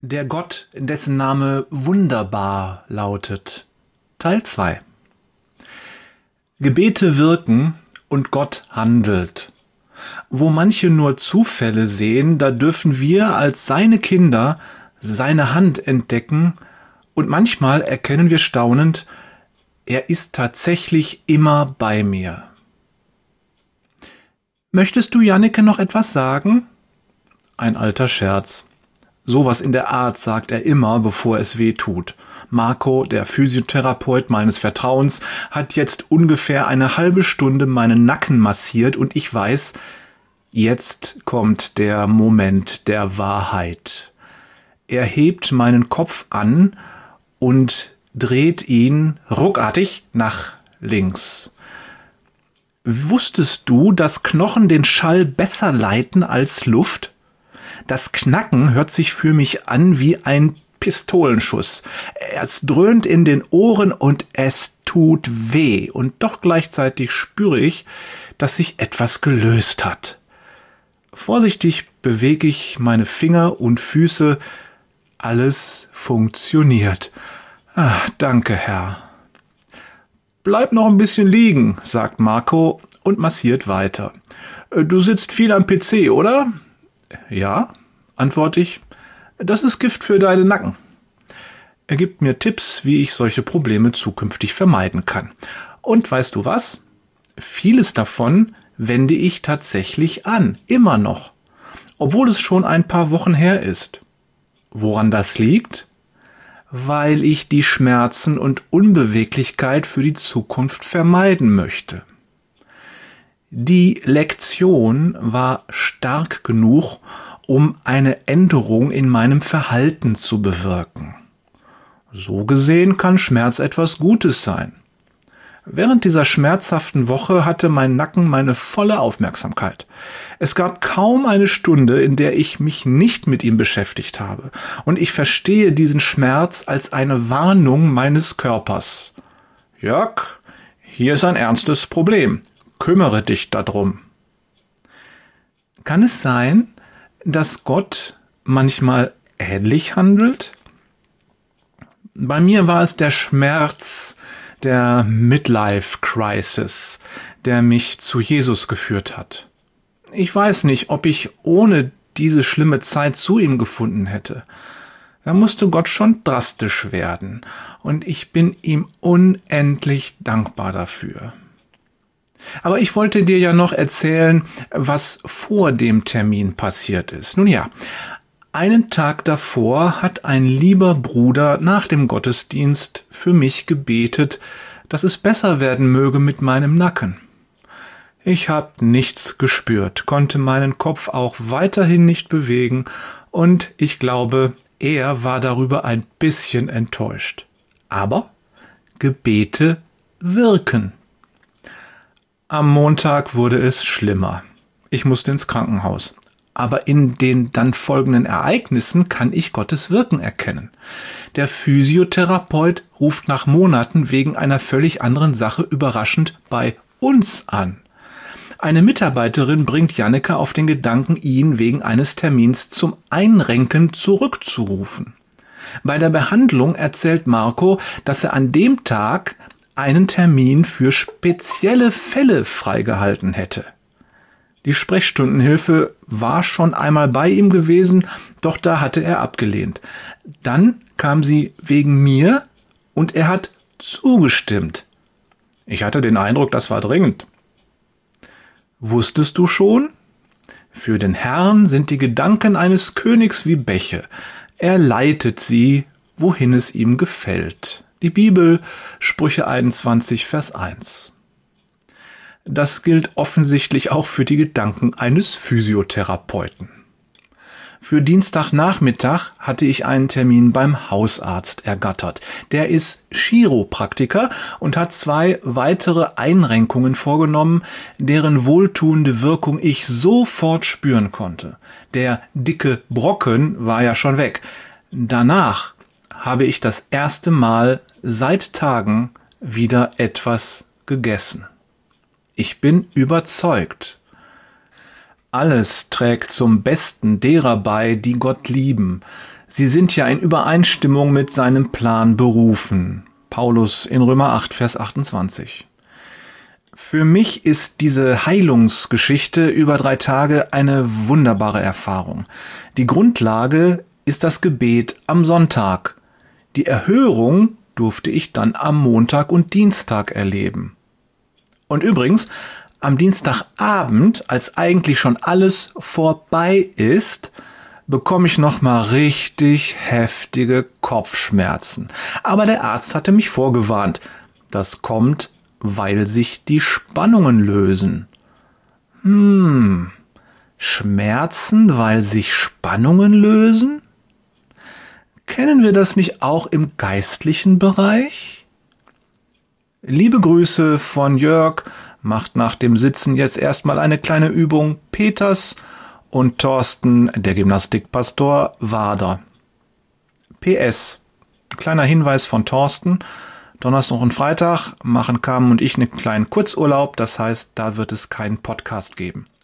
Der Gott, dessen Name wunderbar lautet. Teil 2. Gebete wirken und Gott handelt. Wo manche nur Zufälle sehen, da dürfen wir als seine Kinder seine Hand entdecken und manchmal erkennen wir staunend, er ist tatsächlich immer bei mir. Möchtest du Janneke noch etwas sagen? Ein alter Scherz. Sowas in der Art sagt er immer, bevor es weh tut. Marco, der Physiotherapeut meines Vertrauens, hat jetzt ungefähr eine halbe Stunde meinen Nacken massiert und ich weiß, jetzt kommt der Moment der Wahrheit. Er hebt meinen Kopf an und dreht ihn ruckartig nach links. Wusstest du, dass Knochen den Schall besser leiten als Luft? Das Knacken hört sich für mich an wie ein Pistolenschuss. Es dröhnt in den Ohren und es tut weh. Und doch gleichzeitig spüre ich, dass sich etwas gelöst hat. Vorsichtig bewege ich meine Finger und Füße. Alles funktioniert. Danke, Herr. Bleib noch ein bisschen liegen, sagt Marco und massiert weiter. Du sitzt viel am PC, oder? Ja, antworte ich. Das ist Gift für deinen Nacken. Er gibt mir Tipps, wie ich solche Probleme zukünftig vermeiden kann. Und weißt du was? Vieles davon wende ich tatsächlich an, immer noch, obwohl es schon ein paar Wochen her ist. Woran das liegt? Weil ich die Schmerzen und Unbeweglichkeit für die Zukunft vermeiden möchte. Die Lektion war stark genug, um eine Änderung in meinem Verhalten zu bewirken. So gesehen kann Schmerz etwas Gutes sein. Während dieser schmerzhaften Woche hatte mein Nacken meine volle Aufmerksamkeit. Es gab kaum eine Stunde, in der ich mich nicht mit ihm beschäftigt habe. Und ich verstehe diesen Schmerz als eine Warnung meines Körpers. Jörg, hier ist ein ernstes Problem. Kümmere dich darum. Kann es sein, dass Gott manchmal ähnlich handelt? Bei mir war es der Schmerz der Midlife-Crisis, der mich zu Jesus geführt hat. Ich weiß nicht, ob ich ohne diese schlimme Zeit zu ihm gefunden hätte. Da musste Gott schon drastisch werden, und ich bin ihm unendlich dankbar dafür. Aber ich wollte dir ja noch erzählen, was vor dem Termin passiert ist. Nun ja, einen Tag davor hat ein lieber Bruder nach dem Gottesdienst für mich gebetet, dass es besser werden möge mit meinem Nacken. Ich habe nichts gespürt, konnte meinen Kopf auch weiterhin nicht bewegen und ich glaube, er war darüber ein bisschen enttäuscht. Aber Gebete wirken. Am Montag wurde es schlimmer. Ich musste ins Krankenhaus. Aber in den dann folgenden Ereignissen kann ich Gottes Wirken erkennen. Der Physiotherapeut ruft nach Monaten wegen einer völlig anderen Sache überraschend bei uns an. Eine Mitarbeiterin bringt Janneke auf den Gedanken, ihn wegen eines Termins zum Einrenken zurückzurufen. Bei der Behandlung erzählt Marco, dass er an dem Tag einen Termin für spezielle Fälle freigehalten hätte. Die Sprechstundenhilfe war schon einmal bei ihm gewesen, doch da hatte er abgelehnt. Dann kam sie wegen mir und er hat zugestimmt. Ich hatte den Eindruck, das war dringend. Wusstest du schon? Für den Herrn sind die Gedanken eines Königs wie Bäche. Er leitet sie, wohin es ihm gefällt. Die Bibel, Sprüche 21, Vers 1. Das gilt offensichtlich auch für die Gedanken eines Physiotherapeuten. Für Dienstagnachmittag hatte ich einen Termin beim Hausarzt ergattert. Der ist Chiropraktiker und hat 2 weitere Einrenkungen vorgenommen, deren wohltuende Wirkung ich sofort spüren konnte. Der dicke Brocken war ja schon weg. Danach habe ich das erste Mal seit Tagen wieder etwas gegessen. Ich bin überzeugt. Alles trägt zum Besten derer bei, die Gott lieben. Sie sind ja in Übereinstimmung mit seinem Plan berufen. Paulus in Römer 8, Vers 28. Für mich ist diese Heilungsgeschichte über 3 Tage eine wunderbare Erfahrung. Die Grundlage ist das Gebet am Sonntag. Die Erhörung durfte ich dann am Montag und Dienstag erleben. Und übrigens, am Dienstagabend, als eigentlich schon alles vorbei ist, bekomme ich nochmal richtig heftige Kopfschmerzen. Aber der Arzt hatte mich vorgewarnt. Das kommt, weil sich die Spannungen lösen. Schmerzen, weil sich Spannungen lösen? Kennen wir das nicht auch im geistlichen Bereich? Liebe Grüße von Jörg, macht nach dem Sitzen jetzt erstmal eine kleine Übung Peters und Thorsten, der Gymnastikpastor Wader. PS, kleiner Hinweis von Thorsten: Donnerstag und Freitag machen Carmen und ich einen kleinen Kurzurlaub, das heißt, da wird es keinen Podcast geben.